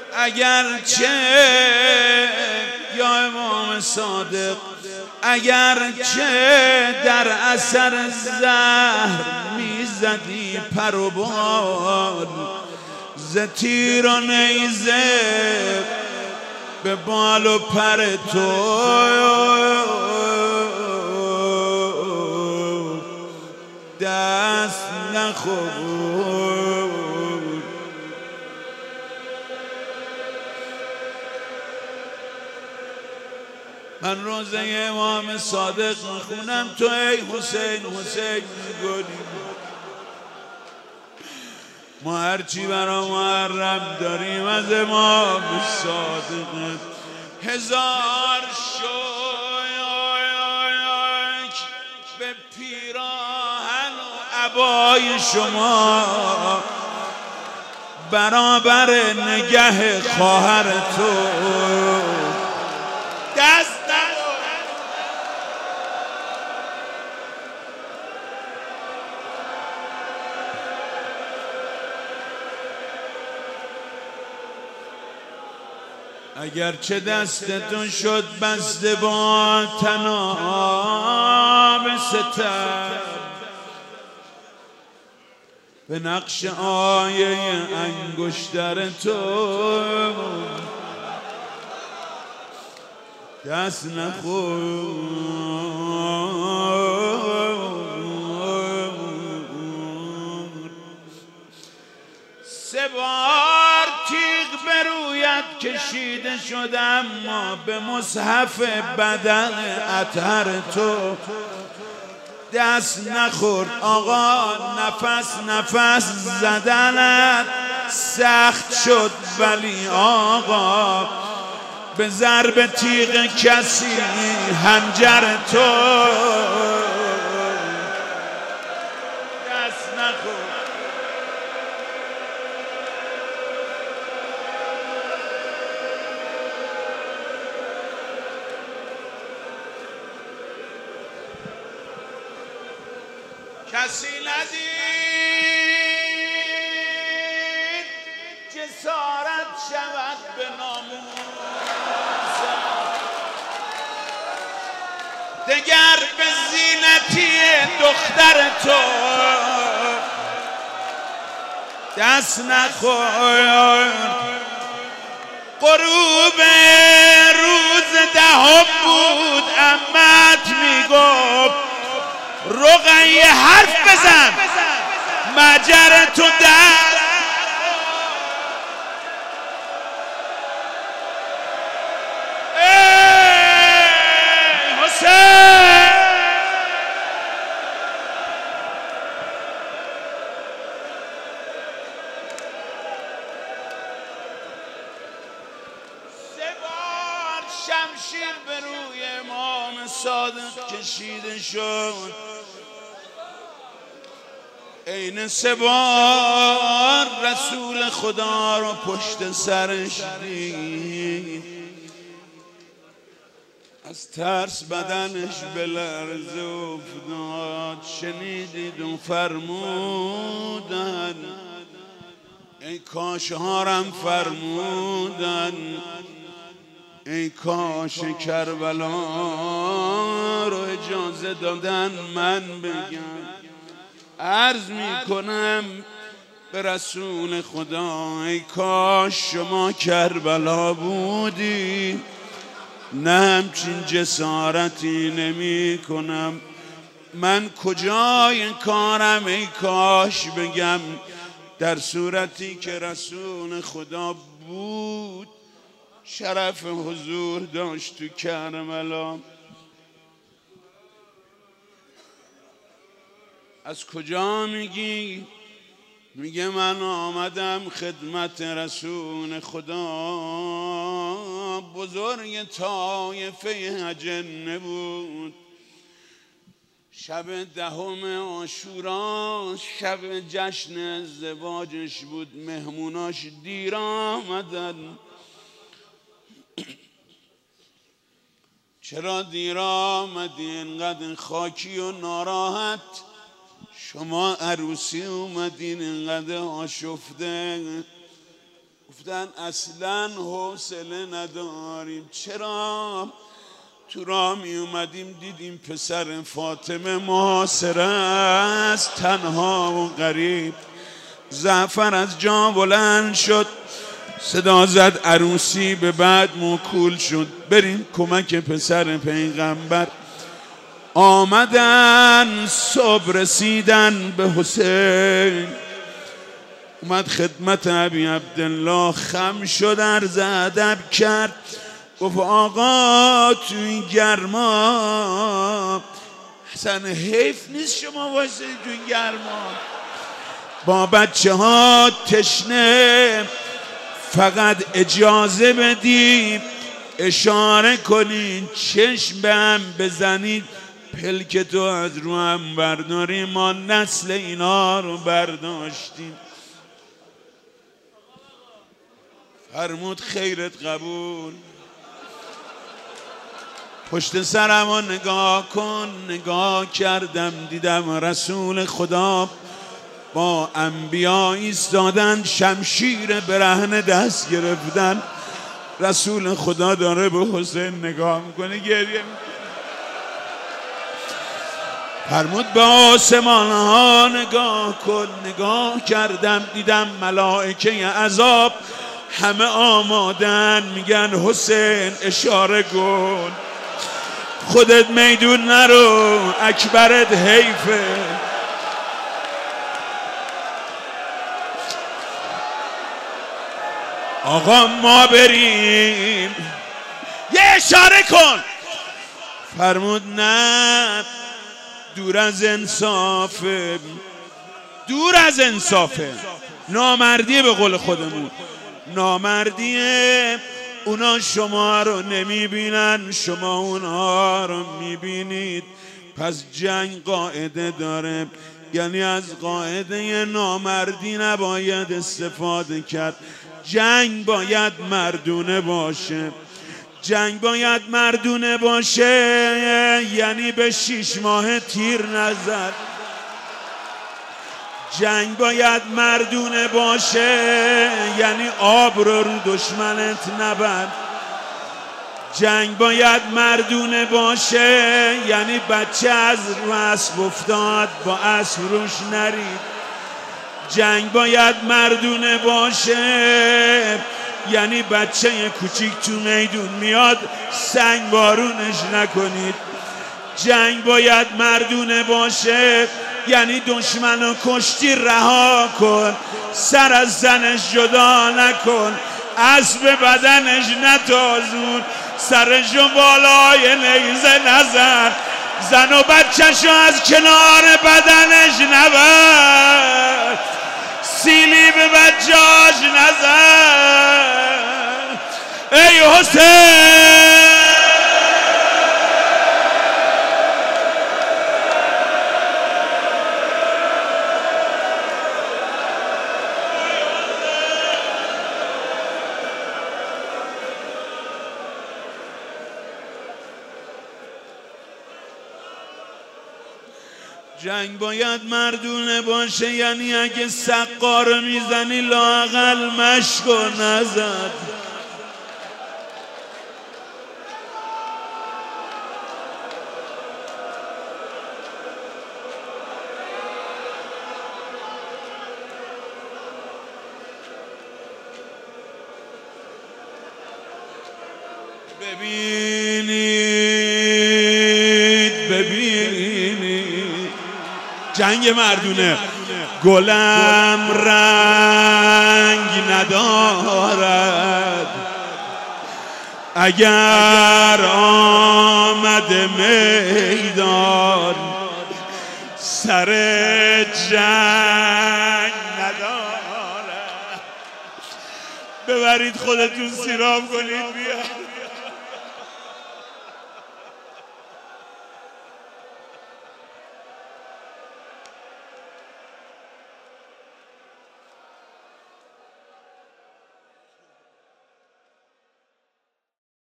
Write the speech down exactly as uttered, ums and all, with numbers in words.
اگرچه یا امام صادق اگرچه در اثر زهر میزدی پر و بال، ز تیر و نیزه به بال و پر تو دست نخورد. من روزه امام صادق میخونم، تو ای حسین حسین میگونی. ما هرچی برا محرم داریم از امام صادق. هزار شوک به پیراهن و عبای شما، برابر نگه خواهر تو دست اگرچه دستتون شد بسته با طناب ستم، به نقش آیه انگشتر تو دست نخورد. سه بار تیغ به رویت کشیده شد، اما به مصحف بدن اطهر تو دست نخورد. آقا نفس نفس زدنت سخت شد، ولی آقا به ضرب تیغ کسی حنجر تو دست نخورد. کسی ندید جسارت شود به ناموس، دگر به زینتی دختر تو دست نخورد. غروب روز دهم بود، عمت میگفت رقیه حرف بزن مجر تو در ای حسین. سه بار شمشیر به روی امام صادق کشیده شد، این سه بار رسول خدا رو پشت سرش دید، از ترس بدنش به لرزه افتاد. شنیدید و فرمودن، ای کاش هارم فرمودن، ای کاش کربلا رو اجازه دادن من بگم. عرض می کنم به رسول خدا، ای کاش شما کربلا بودی، نه همچین جسارتی نمی کنم. من کجای کارم ای کاش بگم، در صورتی که رسول خدا بود شرف حضور داشت تو کربلا. از کجا میگی؟ میگه من آمدم خدمت رسول خدا، بزرگ طایفه اجنه بود، شب دهم عاشورا، شب جشن ازدواجش بود، مهموناش دیر آمدن. چرا دیر آمدی اینقدر خاکی و ناراحت؟ شما عروسی اومدین اینقدر آشفته. گفتن اصلا حوصله نداریم. چرا؟ تو راه می اومدیم دیدیم پسر فاطمه محاصره است، تنها و غریب. زعفر از جا بلند شد، صدا زد عروسی به بعد موکول شد، بریم کمک پسر پیغمبر. آمدن صبح رسیدن به حسین، اومد خدمت ابی عبدالله، خم شد عرض ادب کرد، گفت آقا تو این گرما اصلا حیف نیست شما واسه تو این گرما با بچه ها تشنه، فقط اجازه بدید اشاره کنین چشم به هم بزنید، پلک تو از رو هم برداریم، ما نسل اینا رو برداشتیم. فرمود خیرت قبول. پشت سرم رو نگاه کن. نگاه کردم دیدم رسول خدا با انبیا ایستادن، شمشیر برهنه دست گرفتن. رسول خدا داره به حسین نگاه میکنه، گریه میکنه. فرمود به آسمان ها نگاه کن. نگاه کردم دیدم ملائکه عذاب همه آمادن، میگن حسین اشاره کن، خودت میدون نرو، اکبرت حیفه. آقا ما بریم، یه اشاره کن. فرمود نه، دور از انصافه، دور از انصافه، نامردیه. به قول خودمون نامردیه. اونا شما رو نمیبینن، شما اونها رو میبینید. پس جنگ قاعده داره، یعنی از قاعده نامردی نباید استفاده کرد. جنگ باید مردونه باشه. جنگ باید مردونه باشه یعنی به شیش ماه تیر نزد. جنگ باید مردونه باشه یعنی آب رو رو دشمنت نبند. جنگ باید مردونه باشه یعنی بچه از رو اسب افتاد با اسب روش نرید. جنگ باید مردونه باشه یعنی بچه کوچیک تو میدون میاد سنگ بارونش نکنید. جنگ باید مردونه باشه یعنی دشمن و کشتی رها کن، سر از زنش جدا نکن، اسب بدنش نتازون، سرشو بالای نیزه نزن، زن و بچه‌شو از کنار بدنش نبر، سیلی به بچه‌اش نزن. ای حسین جنگ باید مردونه باشه یعنی اگه سقا رو میزنی لااقل مشکو نزد. ببینید ببینید جنگ مردونه. گلم رنگ ندارد اگر آمده میدان، سر جنگ ندارد. ببرید خودتون سیراب کنید بیا.